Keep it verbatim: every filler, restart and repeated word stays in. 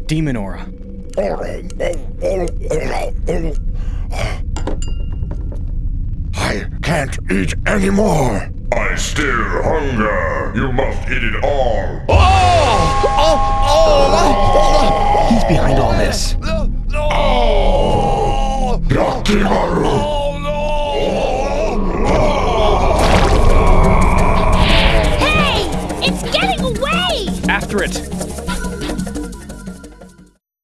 demon aura. I can't eat anymore. I still hunger. You must eat it all. Oh! Oh! Oh!